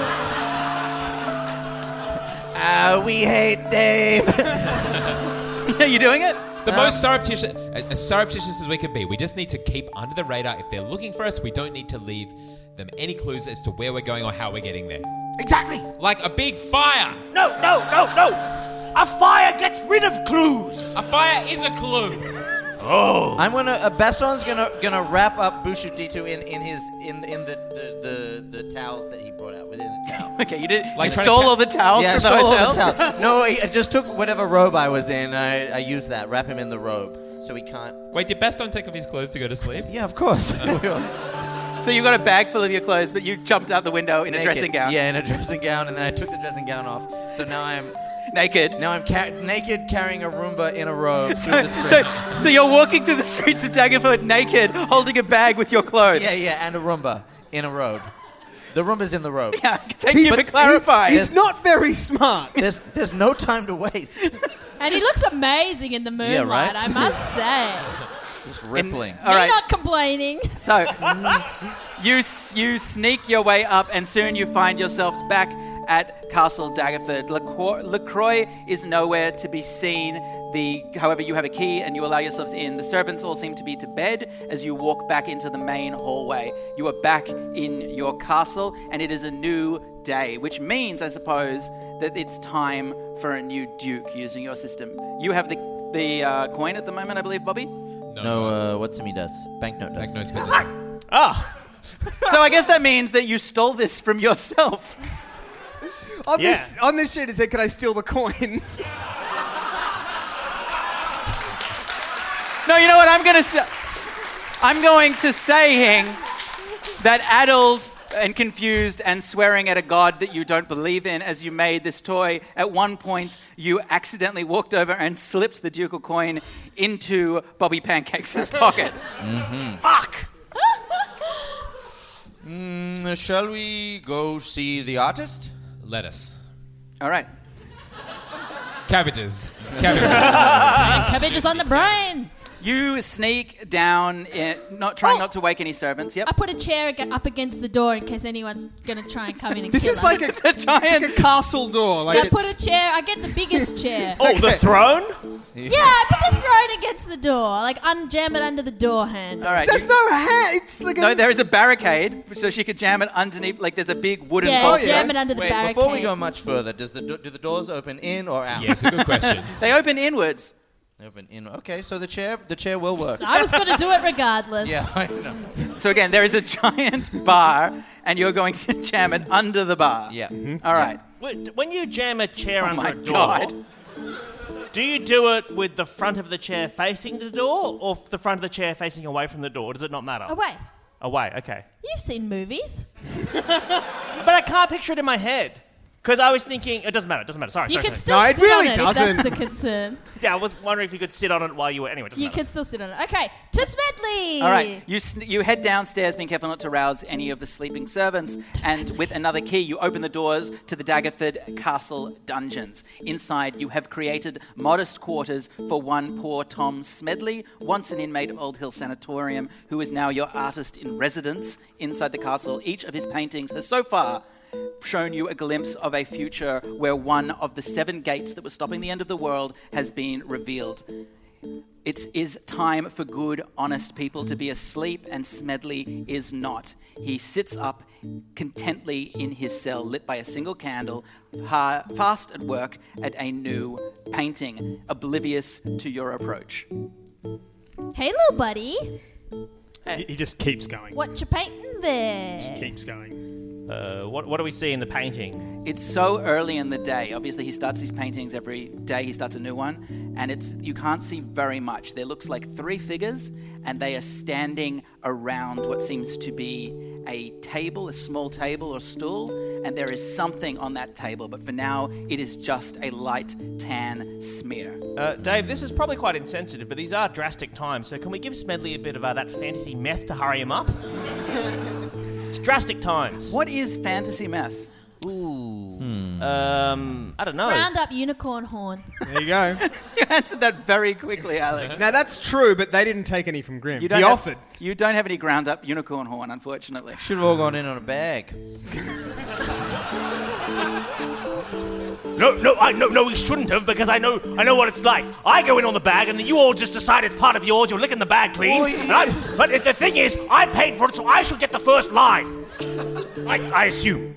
Ah, we hate Dave. Are you doing it? The most surreptitious, as, as surreptitious as we can be. We just need to keep under the radar. If they're looking for us, we don't need to leave them any clues as to where we're going or how we're getting there. Exactly. Like a big fire. No, no, no, no. A fire gets rid of clues. A fire is a clue. Oh. I'm gonna. Uh, Baston's gonna gonna wrap up Bushu Ditu in in his in in the the, the, the towels that he brought out within the towel. Okay, you did. Like you trying to stole ca- all the towels Yeah, I from stole the all hotel? the towels. No, I I just took whatever robe I was in. I I used that. Wrap him in the robe so he can't. Wait, did Baston take off his clothes to go to sleep? Yeah, of course. So you got a bag full of your clothes, but you jumped out the window in a Naked. dressing gown. Yeah, in a dressing gown, and then I took the dressing gown off. So now I'm Naked. now I'm ca- naked, carrying a Roomba in a robe So, through the street. so, so you're walking through the streets of Daggerford naked, holding a bag with your clothes. Yeah, yeah, and a Roomba in a robe. The Roomba's in the robe. Yeah, thank you for clarifying. He's, he's not very smart. There's there's no time to waste. And he looks amazing in the moonlight, right? I must say. Just rippling. All You're right. not complaining. So you s- you sneak your way up, and soon you find yourselves back at Castle Daggerford. Lacroix, Lacroix is nowhere to be seen. The, however, you have a key and you allow yourselves in. The servants all seem to be to bed as you walk back into the main hallway. You are back in your castle, and it is a new day, which means, I suppose, that it's time for a new duke using your system. You have the the uh, coin at the moment, I believe, Bobby. No, uh, what Timmy does. Banknote does. Banknotes business. Ah. So I guess that means that you stole this from yourself. On, Yeah. this, on this sheet, it said, can I steal the coin? No, you know what? I'm going to say. I'm going to saying that addled and confused and swearing at a god that you don't believe in as you made this toy. At one point, you accidentally walked over and slipped the ducal coin into Bobby Pancakes' pocket. Mm-hmm. Fuck! Mm, shall we go see the artist? Lettuce. All right. Cabbages. Cabbages. Cabbage is on the brain. You sneak down, in, not trying not to wake any servants. Yep. I put a chair ag- up against the door in case anyone's going to try and come in and This kill is us. like a, It's a it's like giant. a castle door. Like yeah, I it's- put a chair. I get the biggest chair. Oh, the throne? Yeah, I put the throne against the door. Like, unjam it under the door handle. All right. There's you- no hand. It's like a... no, there is a barricade, so she could jam it underneath. Like there's a big wooden Yeah, box. jam it under the Wait, barricade. before we go much further, does the do, do the doors open in or out? Yeah, it's a good question. They open inwards. They open in. Okay, so the chair the chair will work. I was going to do it regardless. Yeah, I know. So again, there is a giant bar, and you're going to jam it under the bar. Yeah. All right. Wait, when you jam a chair Oh under my a door, God. do you do it with the front of the chair facing the door or the front of the chair facing away from the door? Does it not matter? Away. Away, okay. You've seen movies. But I can't picture it in my head. Because I was thinking, it doesn't matter, it doesn't matter. Sorry, You sorry, can sorry. still No, it sit really on it doesn't. if that's the concern. Yeah, I was wondering if you could sit on it while you were... Anyway, it doesn't You matter. can still sit on it. Okay, to Smedley. All right. You sn- you head downstairs, being careful not to rouse any of the sleeping servants, and with another key, you open the doors to the Daggerford Castle dungeons. Inside, you have created modest quarters for one poor Tom Smedley, once an inmate of Old Hill Sanatorium, who is now your artist in residence inside the castle. Each of his paintings has so far shown you a glimpse of a future where one of the seven gates that was stopping the end of the world has been revealed. It is time for good, honest people to be asleep, and Smedley is not. He sits up contently in his cell, lit by a single candle, ha- fast at work at a new painting, oblivious to your approach. Hey, little buddy. He, he just keeps going. What you painting there? Keeps going. Uh, what, what do we see in the painting? It's so early in the day. Obviously, he starts these paintings every day. He starts a new one, and it's you can't see very much. There looks like three figures, and they are standing around what seems to be a table, a small table or stool, and there is something on that table. But for now, it is just a light tan smear. Uh, Dave, this is probably quite insensitive, but these are drastic times, so can we give Smedley a bit of uh, that fantasy meth to hurry him up? It's drastic times. What is fantasy meth? Ooh. Um, I don't know. Round up unicorn horn. There you go. You answered that very quickly, Alex. Now, that's true, but they didn't take any from Grim. You He don't have, offered. You don't have any ground up unicorn horn, unfortunately. Should have all gone in on a bag. No, no, I no, no, we shouldn't have because I know, I know what it's like. I go in on the bag, and then you all just decide it's part of yours. You're licking the bag clean. Oh, And yeah. I'm- but the thing is, I paid for it, so I should get the first line. I, I assume.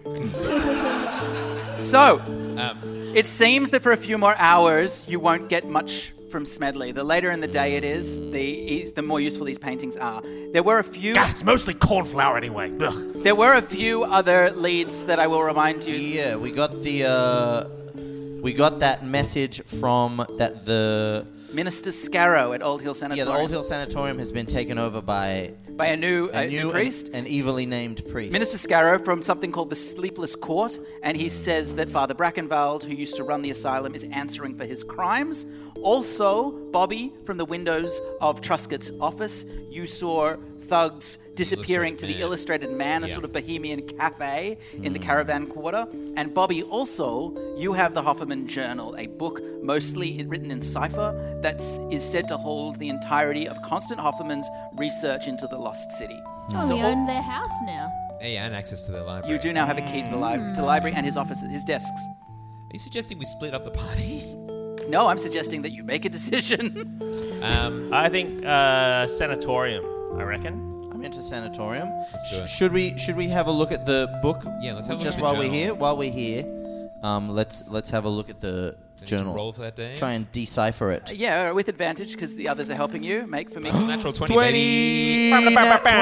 So, Um, it seems that for a few more hours, you won't get much from Smedley. The later in the day it is, the is, the more useful these paintings are. There were a few... God, it's mostly cornflower anyway. Ugh. There were a few other leads that I will remind you. Yeah, we got the uh, we got that message from that the Minister Scarrow at Old Hill yeah Sanatorium. the Old Hill Sanatorium has been taken over by by a new, a a new new priest. an, an evilly named priest. Minister Scarrow from something called the Sleepless Court, and he says that Father Brackenwald, who used to run the asylum, is answering for his crimes. Also, Bobby, from the windows of Truscott's office, you saw thugs disappearing to the Man. Illustrated Man, a Yeah. sort of bohemian cafe in the Caravan Quarter. And Bobby, also, you have the Hofferman Journal, a book mostly written in cipher that is said to hold the entirety of Constant Hofferman's research into the Lost City. Oh, So we all- own their house now. Yeah, and access to the library. You do now have a key to the, li- to the library and his offices, his desks. Are you suggesting we split up the party? No, I'm suggesting that you make a decision. Um, I think uh, sanatorium. I reckon. I'm into sanatorium. do it. Sh- should we should we have a look at the book? Yeah, let's have a look just at the while we're journal. here. While we're here, um, let's let's have a look at the journal. roll for that day? Try and decipher it. Yeah, with advantage because the others are helping you. Make for me. Natural twenty, twenty, baby. nat twenty,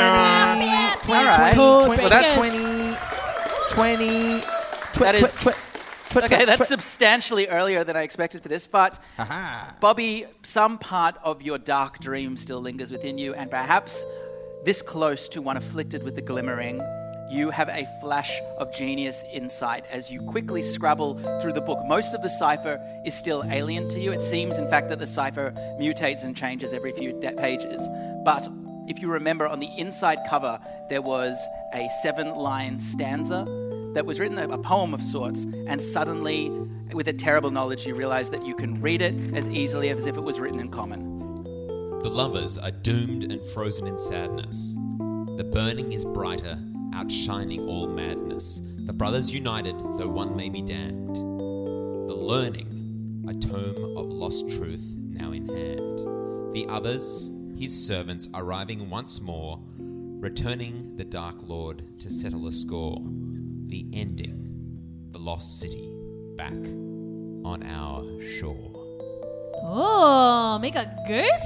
All right. Code Well, that's breakers. twenty, twenty, tw- That tw- is- tw- tw- Okay, tw- that's tw- substantially earlier than I expected for this, but Aha. Bobby, some part of your dark dream still lingers within you, and perhaps this close to one afflicted with the glimmering, you have a flash of genius insight as you quickly scrabble through the book. Most of the cipher is still alien to you. It seems, in fact, that the cipher mutates and changes every few de- pages. But if you remember, on the inside cover, there was a seven-line stanza that was written, a, a poem of sorts, and suddenly, with a terrible knowledge, you realize that you can read it as easily as if it was written in common. The lovers are doomed and frozen in sadness. The burning is brighter, outshining all madness. The brothers united, though one may be damned. The learning, a tome of lost truth now in hand. The others, his servants, arriving once more, returning the Dark Lord to settle a score. The ending, the lost city, back on our shore. Oh, make a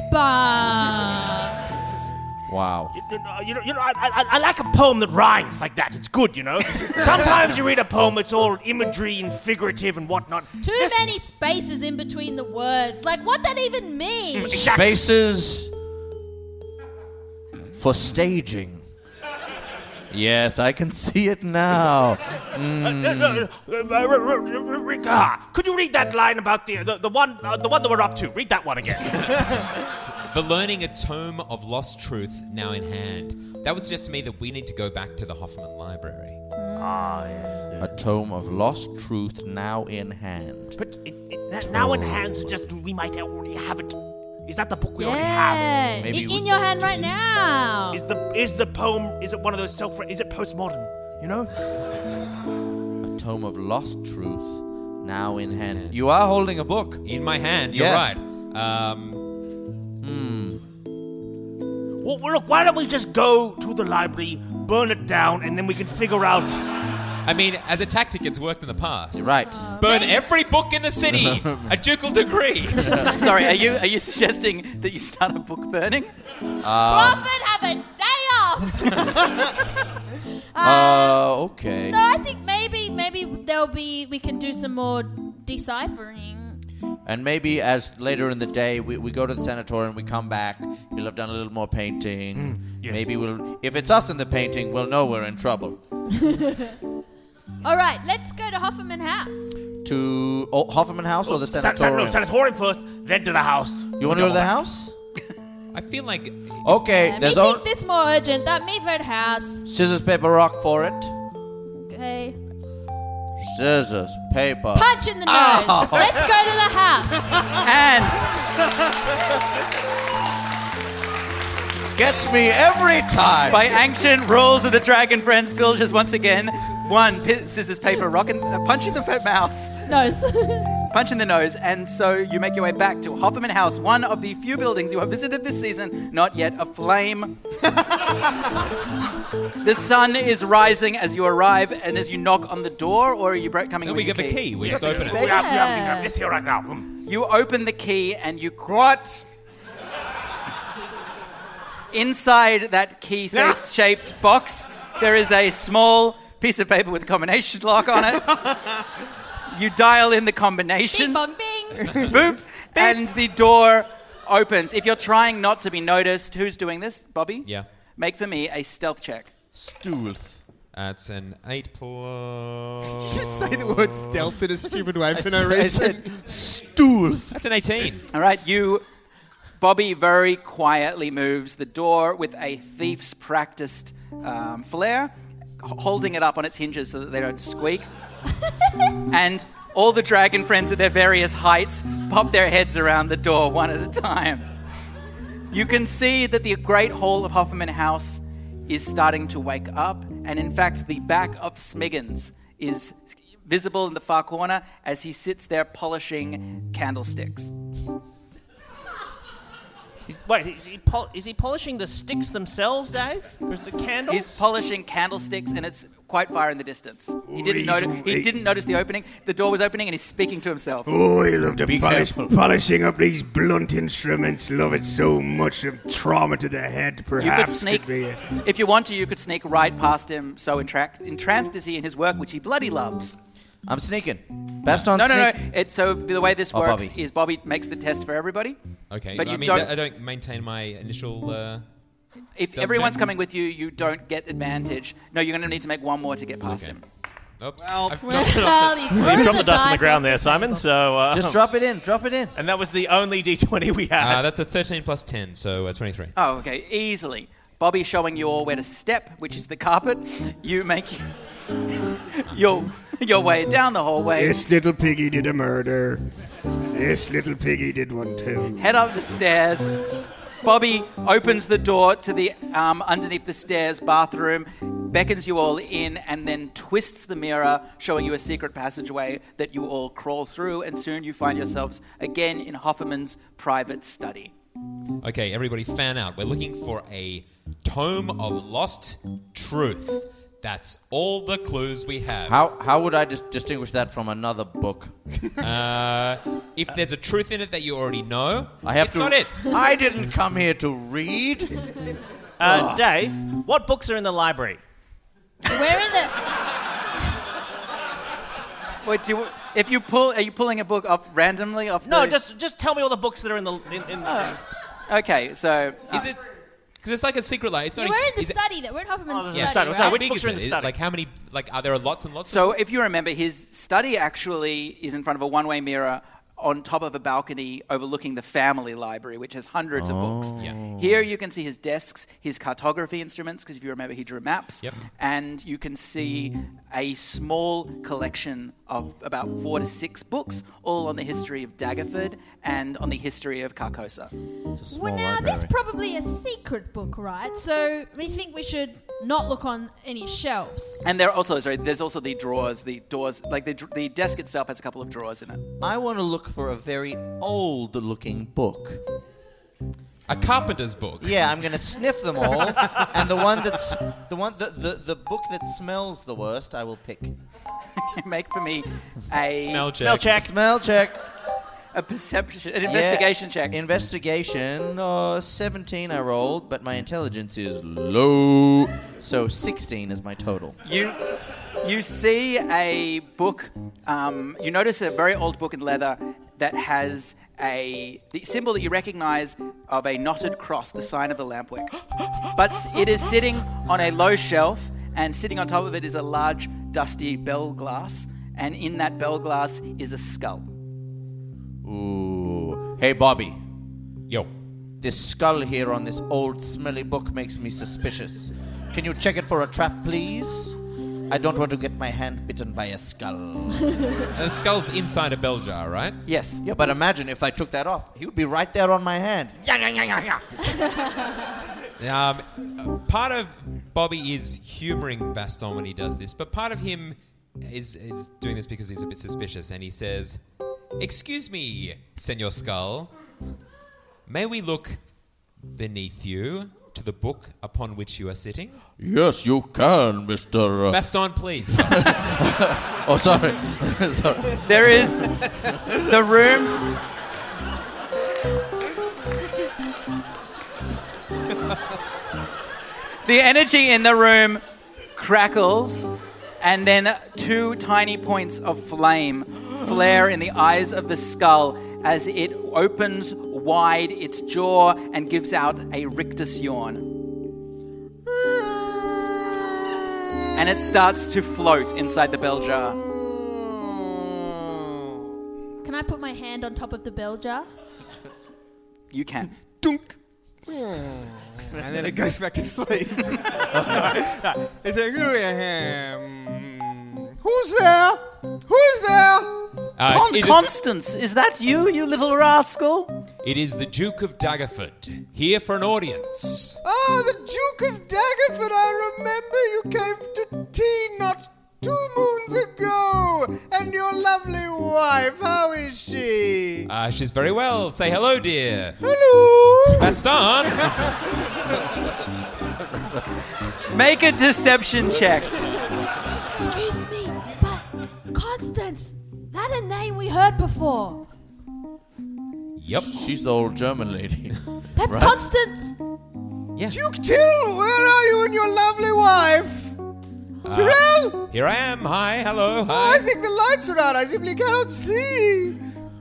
goosebumps. Wow. You know, you know, you know I, I, I like a poem that rhymes like that. It's good, you know. Sometimes you read a poem that's all imagery and figurative and whatnot. Too many spaces in between the words. Like, what that even mean? Exactly. Spaces for staging. Yes, I can see it now. Mm. Uh, no, no, uh, uh, r- r- r- r- ah, could you read that line about the the, the one uh, the one that we're up to? Read that one again. The learning, a tome of lost truth now in hand. That would suggest to me that we need to go back to the Hoffman Library. Ah, yes. A tome of lost truth now in hand. But it, it, that now in hand suggests we might already have it. Is that the book we already have? Yeah, Maybe in, we- in your hand right now. Is the is the poem? Is it one of those self? Is it postmodern? You know? A tome of lost truth now in hand. You are holding a book. In my hand, you're Yeah. right. Um, Well, well, look. Why don't we just go to the library, burn it down, and then we can figure out. I mean, as a tactic, it's worked in the past. Right. Burn every book in the city, a ducal degree. Sorry, are you are you suggesting that you start a book burning? Prophet, have a day off. Uh, okay. No, I think maybe maybe there'll be we can do some more deciphering. And maybe as later in the day we, we go to the sanatorium, we come back, you'll have done a little more painting. yes. Maybe we'll, if it's us in the painting, we'll know we're in trouble. All right, let's go to Hofferman House. To oh, Hofferman House or the San- san- sanatorium? no, sanatorium first, then to the house. You want to go to the house? I feel like Okay, Yeah, me there's think all this more urgent. That me vote house. scissors, paper, rock for it. Okay. Scissors, paper. Punch in the nose. Ow. Let's go to the house. And Gets me every time. by ancient rules of the Dragon Friends Villages, once again, One, pi- scissors, paper, rock, and uh, punch in the f- mouth. Nose. Punch in the nose, and so you make your way back to Hofferman House, one of the few buildings you have visited this season, not yet aflame. The sun is rising as you arrive, and as you knock on the door, or are you bre- coming No, with we your give a key. We just Yeah. open it. We have, we have, we have this here right now. Mm. You open the key, and you... What? Inside that key-shaped box, there is a small piece of paper with a combination lock on it. You dial in the combination. Bing bong bing. Boop. And the door opens. If you're trying not to be noticed, who's doing this? Bobby? Yeah. Make for me a stealth check. Stealth. That's an eight plus. Did you just say the word stealth in a stupid way for no I reason? said stealth. That's an eighteen. All right, you... Bobby very quietly moves the door with a thief's practiced um, flair, h- holding it up on its hinges so that they don't squeak. And all the dragon friends at their various heights pop their heads around the door one at a time. You can see that the great hall of Hofferman House is starting to wake up, and in fact, the back of Smiggins is visible in the far corner as he sits there polishing candlesticks. He's, wait, is he, pol- is he polishing the sticks themselves, Dave? Or is the candles? He's polishing candlesticks, and it's quite far in the distance. He didn't notice. He didn't notice the opening. The door was opening, and he's speaking to himself. Oh, I love to Be polish, careful. polishing up these blunt instruments. Love it so much. Of trauma to the head, You could perhaps. sneak, be a- if you want to, you could sneak right past him. So entranced, entranced is he in his work, which he bloody loves. I'm sneaking. Baston, No, no, no. sneak. It, so the way this Oh, works Bobby. is Bobby makes the test for everybody. Okay, But I you mean, don't- I don't maintain my initial. Uh, If Stealth everyone's check? coming with you, you don't get advantage. No, you're going to need to make one more to get past Okay. him. oops. Well- I've Well, dropped it off the- you You threw dropped the dust on the dice ground off there, the Simon. table. So uh, Just drop it in. Drop it in. and that was the only D twenty we had. Uh, that's a thirteen plus ten, so uh, twenty-three. Oh, okay, easily. Bobby showing you all where to step, which is the carpet. You make your your way down the hallway. This little piggy did a murder. This little piggy did one too. Head up the stairs. Bobby opens the door to the um, underneath the stairs bathroom, beckons you all in, and then twists the mirror, showing you a secret passageway that you all crawl through, and soon you find yourselves again in Hofferman's private study. Okay, everybody, fan out. We're looking for a tome of lost truth. That's all the clues we have. How how would I dis- distinguish that from another book? Uh, if there's a truth in it that you already know, I have it's to. not it. I didn't come here to read. Uh, Dave, what books are in the library? Where in the... Wait, do you, if you pull, are you pulling a book off randomly off? No, the, just just tell me all the books that are in the in, in the okay. So Is it? Because it's like a secret life. It's Yeah, not. we're in the is it- study. That we're in Hofferman's Oh, study. the study. right? Sorry, How which big books is are in it? the Is it study? like how many? Like, are there lots and lots? So of if you remember, his study actually is in front of a one-way mirror on top of a balcony overlooking the family library, which has hundreds of books. Yeah. Here you can see his desks, his cartography instruments, because if you remember, he drew maps. Yep. And you can see a small collection of about four to six books, all on the history of Daggerford and on the history of Carcosa. It's a small Well, now, library. this probably a secret book, right? So we think we should not look on any shelves. And there are also, sorry, there's also the drawers, the doors, like the, dr- the desk itself has a couple of drawers in it. I want to look for a very old-looking book. a carpenter's book. Yeah, I'm gonna sniff them all, and the one that's the one the, the the book that smells the worst, I will pick. Make for me a Smell check. Smell check. Smell check. a perception, an investigation Yeah, check. Investigation. Uh, seventeen I rolled, but my intelligence is low, so sixteen is my total. You you see a book. Um, you notice a very old book in leather that has a the symbol that you recognize of a knotted cross, the sign of the lampwick. But it is sitting on a low shelf, and sitting on top of it is a large, dusty bell glass, and in that bell glass is a skull. Ooh. Hey, Bobby. Yo. This skull here on this old, smelly book makes me suspicious. Can you check it for a trap, please? I don't want to get my hand bitten by a skull. And the skull's inside a bell jar, right? Yes. Yeah, but imagine if I took that off. He would be right there on my hand. Yeah, yeah, yeah, yeah, yeah. Um, part of Bobby is humouring Baston when he does this, but part of him is, is doing this because he's a bit suspicious, and he says, "Excuse me, Senor Skull, may we look beneath you to the book upon which you are sitting?" Yes, you can, Mister Uh... Baston, please. Oh, sorry. sorry. There is the room. The energy in the room crackles, and then two tiny points of flame flare in the eyes of the skull as it opens wide its jaw and gives out a rictus yawn. And it starts to float inside the bell jar. Can I put my hand on top of the bell jar? You can. Dunk. And then it goes back to sleep. It's like, um, who's there? Who's there? Uh, Con- it is- Constance, is that you, you little rascal? It is the Duke of Daggerford, here for an audience. Oh, the Duke of Daggerford. I remember you came to tea not two moons ago. And your lovely wife, how is she? Uh, she's very well. Say hello, dear. Hello. Baston. Make a deception check. Excuse me, but Constance, that a name we heard before. Yep. She's the old German lady. That's Right? Constance. Yeah. Duke Till, where are you and your lovely wife? Uh, Tyrell? Here I am. Hi. Hello. Oh, Hi. I think the lights are out. I simply cannot see.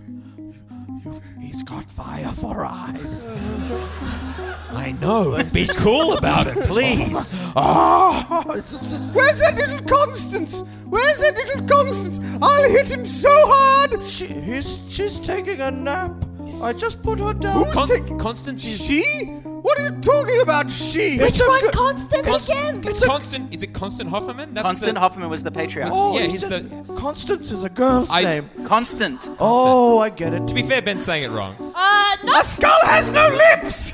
He's got fire for eyes. I know. Be cool about it, please. Oh, where's that little Constance? Where's that little Constance? I'll hit him so hard. She, he's, she's taking a nap. I just put her down. Who's Con- taking... Constance is... She? What are you talking about, she? Which a one, good- Constance Const- again? It's Constant. Is it Constant Hofferman? That's Constant the, Hoffman was the patriarch. Oh, Yeah, he's he's a- the- Constance is a girl's I- name. Constant. Oh, I get it. To be fair, Ben's saying it wrong. Uh, A not skull has no lips.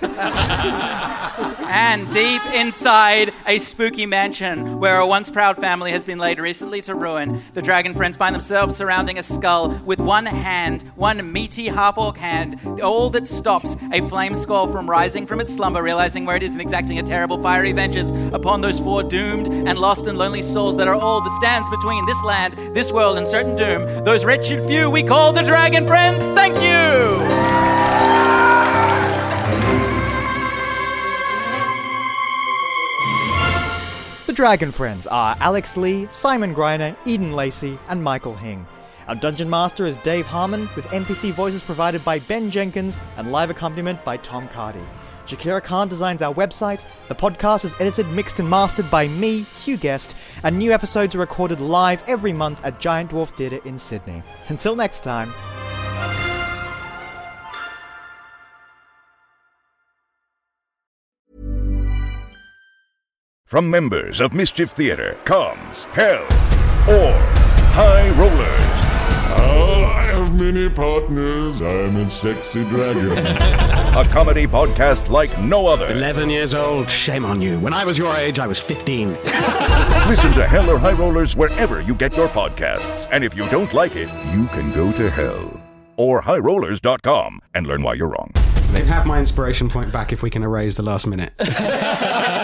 And deep inside a spooky mansion where a once proud family has been laid recently to ruin, the dragon friends find themselves surrounding a skull with one hand, one meaty half-orc hand, all that stops a flame skull from rising from its slumber, realizing where it is and exacting a terrible fiery vengeance upon those four doomed and lost and lonely souls that are all that stands between this land, this world, and certain doom. Those wretched few we call the dragon friends. Thank you! The Dragon Friends are Alex Lee, Simon Greiner, Eden Lacey, and Michael Hing. Our Dungeon Master is Dave Harmon, with N P C voices provided by Ben Jenkins and live accompaniment by Tom Cardy. Shakira Khan designs our website. The podcast is edited, mixed, and mastered by me, Hugh Guest, and new episodes are recorded live every month at Giant Dwarf Theatre in Sydney. Until next time. From members of Mischief Theater comes Hell or High Rollers. Oh, I have many partners. I'm a sexy dragon. A comedy podcast like no other. Eleven years old, shame on you. When I was your age, I was fifteen. Listen to Hell or High Rollers wherever you get your podcasts. And if you don't like it, you can go to hell or high rollers dot com and learn why you're wrong. They can have my inspiration point back if we can erase the last minute.